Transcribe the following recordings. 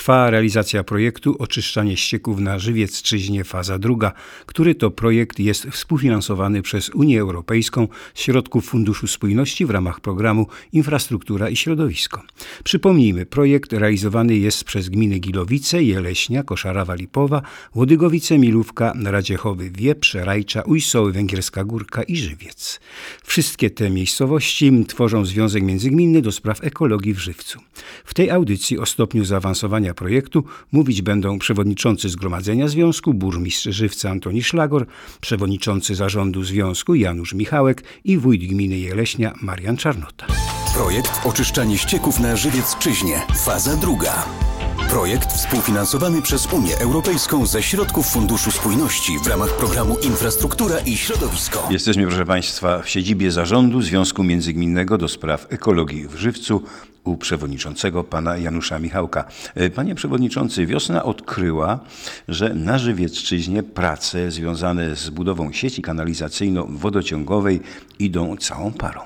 Trwa realizacja projektu Oczyszczanie ścieków na Żywiecczyźnie faza druga, który to projekt jest współfinansowany przez Unię Europejską z środków Funduszu Spójności w ramach programu Infrastruktura i Środowisko. Przypomnijmy, projekt realizowany jest przez gminy Gilowice, Jeleśnia, Koszarawa Lipowa, Łodygowice, Milówka, Radziechowy, Wieprz, Rajcza, Ujsoły, Węgierska Górka i Żywiec. Wszystkie te miejscowości tworzą Związek Międzygminny do spraw ekologii w Żywcu. W tej audycji o stopniu zaawansowania projektu mówić będą przewodniczący Zgromadzenia Związku, burmistrz Żywca Antoni Szlagor, przewodniczący zarządu Związku Janusz Michałek i wójt gminy Jeleśnia Marian Czarnota. Projekt Oczyszczanie ścieków na Żywiecczyźnie, faza druga. Projekt współfinansowany przez Unię Europejską ze środków Funduszu Spójności w ramach programu Infrastruktura i Środowisko. Jesteśmy, proszę Państwa, w siedzibie zarządu Związku Międzygminnego do spraw ekologii w Żywcu u przewodniczącego pana Janusza Michałka. Panie przewodniczący, wiosna odkryła, że na Żywiecczyźnie prace związane z budową sieci kanalizacyjno-wodociągowej idą całą parą.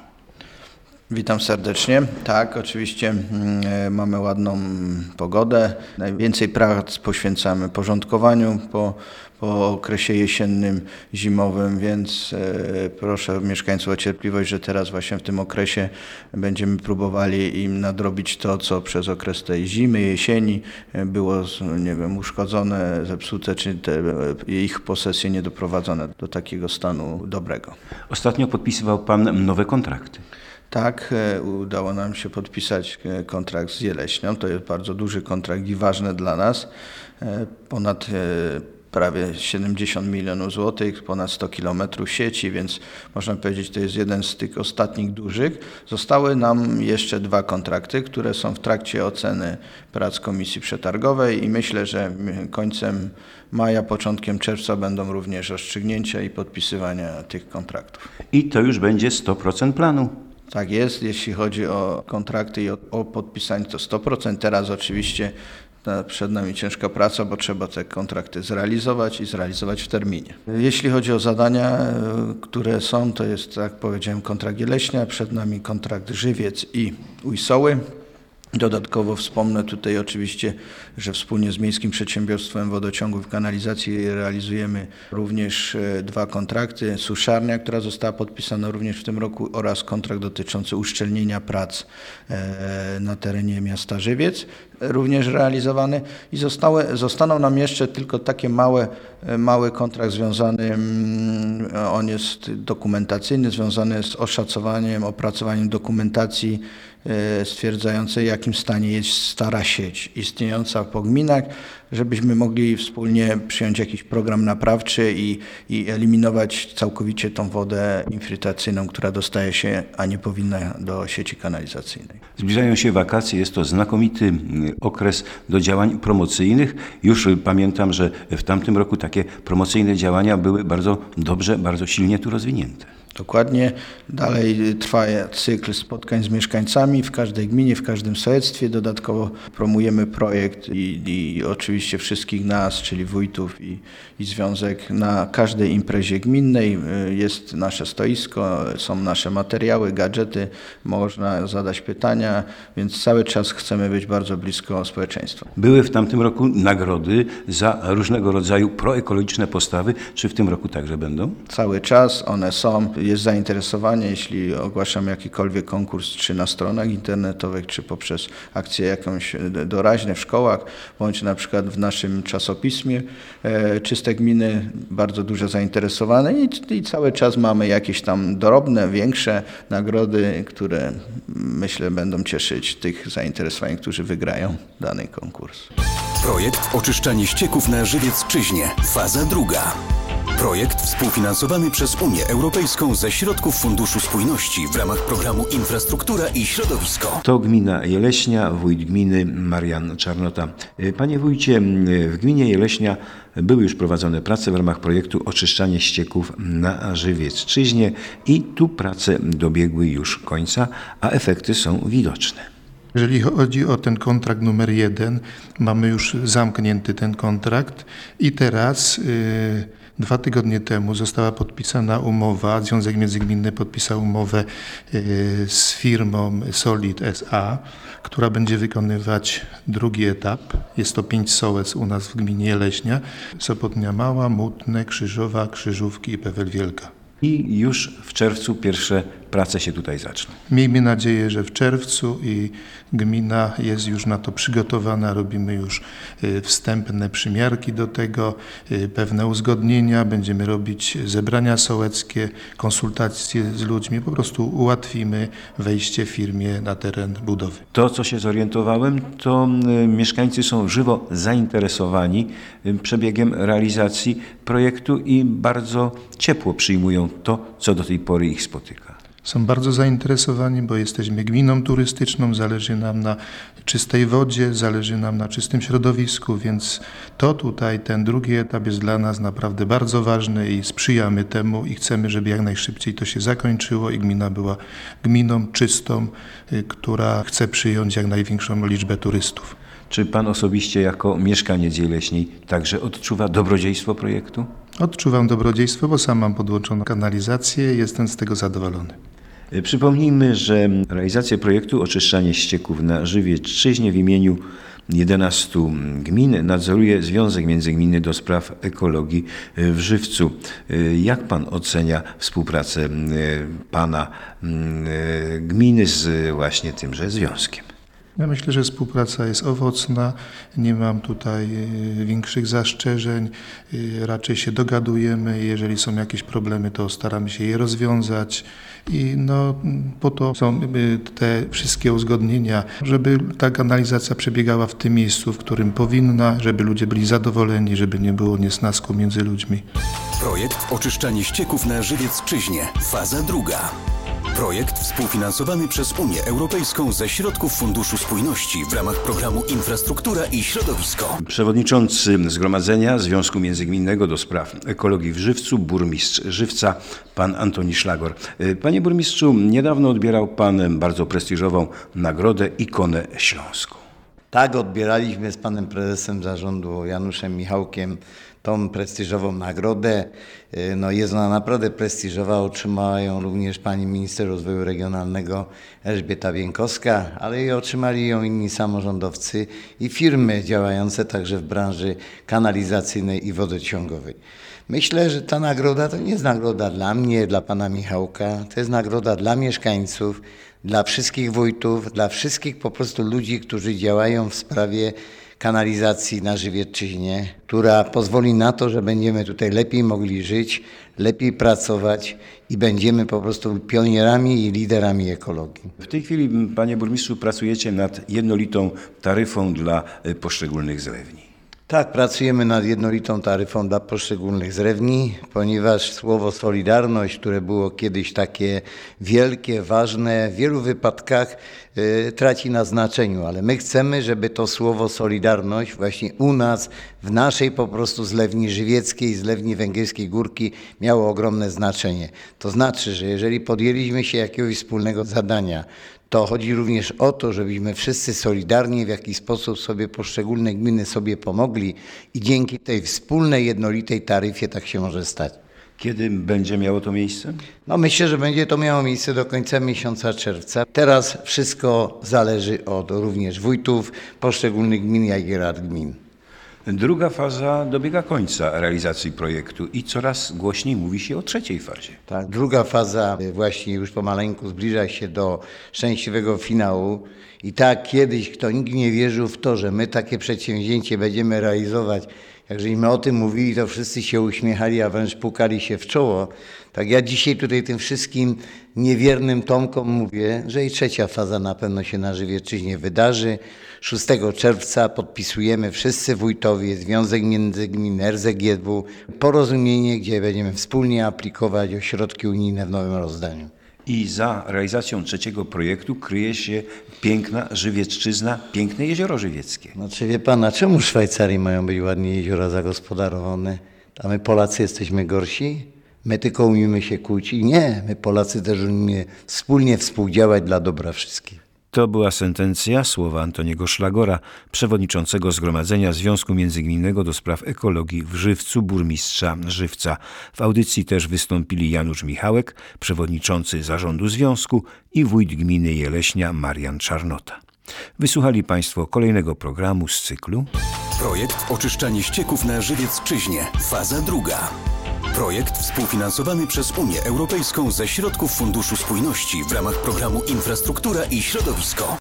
Witam serdecznie. Tak, oczywiście mamy ładną pogodę. Najwięcej prac poświęcamy porządkowaniu po okresie jesiennym, zimowym, więc proszę mieszkańców o cierpliwość, że teraz właśnie w tym okresie będziemy próbowali im nadrobić to, co przez okres tej zimy, jesieni było, uszkodzone, zepsute, czy ich posesje nie doprowadzone do takiego stanu dobrego. Ostatnio podpisywał pan nowe kontrakty. Tak, udało nam się podpisać kontrakt z Jeleśnią. To jest bardzo duży kontrakt i ważny dla nas. Ponad prawie 70 milionów złotych, ponad 100 kilometrów sieci, więc można powiedzieć, to jest jeden z tych ostatnich dużych. Zostały nam jeszcze 2 kontrakty, które są w trakcie oceny prac Komisji Przetargowej i myślę, że końcem maja, początkiem czerwca będą również rozstrzygnięcia i podpisywania tych kontraktów. I to już będzie 100% planu. Tak jest, jeśli chodzi o kontrakty i o podpisanie, to 100%. Teraz oczywiście przed nami ciężka praca, bo trzeba te kontrakty zrealizować i zrealizować w terminie. Jeśli chodzi o zadania, które są, to jest, tak jak powiedziałem, kontrakt Jeleśnia, przed nami kontrakt Żywiec i Ujsoły. Dodatkowo wspomnę tutaj oczywiście, że wspólnie z Miejskim Przedsiębiorstwem Wodociągów i Kanalizacji realizujemy również 2 kontrakty. Suszarnia, która została podpisana również w tym roku, oraz kontrakt dotyczący uszczelnienia prac na terenie miasta Żywiec, również realizowany. I zostaną nam jeszcze tylko takie mały kontrakt związany, on jest dokumentacyjny, związany z oszacowaniem, opracowaniem dokumentacji stwierdzającej, w jakim stanie jest stara sieć istniejąca po gminach, żebyśmy mogli wspólnie przyjąć jakiś program naprawczy i eliminować całkowicie tą wodę infiltracyjną, która dostaje się, a nie powinna do sieci kanalizacyjnej. Zbliżają się wakacje, jest to znakomity okres do działań promocyjnych. Już pamiętam, że w tamtym roku takie promocyjne działania były bardzo dobrze, bardzo silnie tu rozwinięte. Dokładnie. Dalej trwa cykl spotkań z mieszkańcami w każdej gminie, w każdym sołectwie. Dodatkowo promujemy projekt i oczywiście wszystkich nas, czyli wójtów i związek, na każdej imprezie gminnej. Jest nasze stoisko, są nasze materiały, gadżety, można zadać pytania, więc cały czas chcemy być bardzo blisko społeczeństwa. Były w tamtym roku nagrody za różnego rodzaju proekologiczne postawy. Czy w tym roku także będą? Cały czas one są. Jest zainteresowanie, jeśli ogłaszamy jakikolwiek konkurs, czy na stronach internetowych, czy poprzez akcje jakąś doraźne w szkołach, bądź na przykład w naszym czasopismie Czyste Gminy, bardzo duże zainteresowane i cały czas mamy jakieś tam drobne, większe nagrody, które myślę będą cieszyć tych zainteresowanych, którzy wygrają dany konkurs. Projekt Oczyszczanie ścieków na Żywiecczyźnie, faza druga. Projekt współfinansowany przez Unię Europejską ze środków Funduszu Spójności w ramach programu Infrastruktura i Środowisko. To gmina Jeleśnia, wójt gminy Marian Czarnota. Panie wójcie, w gminie Jeleśnia były już prowadzone prace w ramach projektu Oczyszczanie ścieków na Żywiecczyźnie i tu prace dobiegły już końca, a efekty są widoczne. Jeżeli chodzi o ten kontrakt numer 1, mamy już zamknięty ten kontrakt i teraz 2 tygodnie temu została podpisana umowa, Związek Międzygminny podpisał umowę z firmą Solid S.A., która będzie wykonywać drugi etap. Jest to 5 sołectw u nas w gminie Leśnia: Sopotnia Mała, Mutne, Krzyżowa, Krzyżówki i Pewel Wielka. I już w czerwcu pierwsze prace się tutaj zaczną. Miejmy nadzieję, że w czerwcu, i gmina jest już na to przygotowana. Robimy już wstępne przymiarki do tego, pewne uzgodnienia. Będziemy robić zebrania sołeckie, konsultacje z ludźmi. Po prostu ułatwimy wejście firmie na teren budowy. To, co się zorientowałem, to mieszkańcy są żywo zainteresowani przebiegiem realizacji projektu i bardzo ciepło przyjmują to, co do tej pory ich spotyka. Są bardzo zainteresowani, bo jesteśmy gminą turystyczną, zależy nam na czystej wodzie, zależy nam na czystym środowisku, więc to tutaj, ten drugi etap jest dla nas naprawdę bardzo ważny i sprzyjamy temu i chcemy, żeby jak najszybciej to się zakończyło i gmina była gminą czystą, która chce przyjąć jak największą liczbę turystów. Czy pan osobiście jako mieszkaniec Jeleśniej także odczuwa dobrodziejstwo projektu? Odczuwam dobrodziejstwo, bo sam mam podłączoną kanalizację, jestem z tego zadowolony. Przypomnijmy, że realizację projektu oczyszczanie ścieków na Żywiecczyźnie w imieniu 11 gmin nadzoruje Związek Międzygminny do Spraw Ekologii w Żywcu. Jak pan ocenia współpracę pana gminy z właśnie tymże związkiem? Ja myślę, że współpraca jest owocna, nie mam tutaj większych zastrzeżeń, raczej się dogadujemy, jeżeli są jakieś problemy, to staramy się je rozwiązać i po to są te wszystkie uzgodnienia, żeby ta kanalizacja przebiegała w tym miejscu, w którym powinna, żeby ludzie byli zadowoleni, żeby nie było niesnasku między ludźmi. Projekt oczyszczanie ścieków na Żywiecczyźnie, faza druga. Projekt współfinansowany przez Unię Europejską ze środków Funduszu Spójności w ramach programu Infrastruktura i Środowisko. Przewodniczący Zgromadzenia Związku Międzygminnego do Spraw Ekologii w Żywcu, burmistrz Żywca, pan Antoni Szlagor. Panie burmistrzu, niedawno odbierał pan bardzo prestiżową nagrodę Ikonę Śląską. Tak, odbieraliśmy z panem prezesem zarządu Januszem Michałkiem tą prestiżową nagrodę. Jest ona naprawdę prestiżowa, otrzymała ją również pani minister rozwoju regionalnego Elżbieta Bieńkowska, ale i otrzymali ją inni samorządowcy i firmy działające także w branży kanalizacyjnej i wodociągowej. Myślę, że ta nagroda to nie jest nagroda dla mnie, dla pana Michałka, to jest nagroda dla mieszkańców, dla wszystkich wójtów, dla wszystkich po prostu ludzi, którzy działają w sprawie kanalizacji na Żywiecczyźnie, która pozwoli na to, że będziemy tutaj lepiej mogli żyć, lepiej pracować i będziemy po prostu pionierami i liderami ekologii. W tej chwili, panie burmistrzu, pracujecie nad jednolitą taryfą dla poszczególnych zlewni. Tak, pracujemy nad jednolitą taryfą dla poszczególnych zlewni, ponieważ słowo solidarność, które było kiedyś takie wielkie, ważne, w wielu wypadkach traci na znaczeniu, ale my chcemy, żeby to słowo solidarność właśnie u nas, w naszej po prostu zlewni żywieckiej, zlewni Węgierskiej Górki miało ogromne znaczenie. To znaczy, że jeżeli podjęliśmy się jakiegoś wspólnego zadania, to chodzi również o to, żebyśmy wszyscy solidarnie w jakiś sposób sobie poszczególne gminy sobie pomogli i dzięki tej wspólnej, jednolitej taryfie tak się może stać. Kiedy będzie miało to miejsce? Myślę, że będzie to miało miejsce do końca miesiąca czerwca. Teraz wszystko zależy od również wójtów poszczególnych gmin, jak i rad gmin. Druga faza dobiega końca realizacji projektu i coraz głośniej mówi się o trzeciej fazie. Tak, druga faza właśnie już pomaleńku zbliża się do szczęśliwego finału. I tak kiedyś, kto nikt nie wierzył w to, że my takie przedsięwzięcie będziemy realizować, jak żeśmy o tym mówili, to wszyscy się uśmiechali, a wręcz pukali się w czoło. Tak ja dzisiaj tutaj tym wszystkim niewiernym Tomkom mówię, że i trzecia faza na pewno się na Żywiecczyźnie wydarzy. 6 czerwca podpisujemy wszyscy wójtowie, Związek Międzygminny, RZGW, porozumienie, gdzie będziemy wspólnie aplikować o środki unijne w nowym rozdaniu. I za realizacją trzeciego projektu kryje się piękna Żywiecczyzna, piękne Jezioro Żywieckie. Czy wie pan, a czemu w Szwajcarii mają być ładnie jeziora zagospodarowane? A my Polacy jesteśmy gorsi? My tylko umiemy się kłócić? Nie, my Polacy też umiemy wspólnie współdziałać dla dobra wszystkich. To była sentencja, słowa Antoniego Szlagora, przewodniczącego Zgromadzenia Związku Międzygminnego do Spraw Ekologii w Żywcu, burmistrza Żywca. W audycji też wystąpili Janusz Michałek, przewodniczący zarządu związku, i wójt gminy Jeleśnia Marian Czarnota. Wysłuchali Państwo kolejnego programu z cyklu Projekt Oczyszczanie ścieków na Żywiecczyźnie. Faza druga. Projekt współfinansowany przez Unię Europejską ze środków Funduszu Spójności w ramach programu Infrastruktura i Środowisko.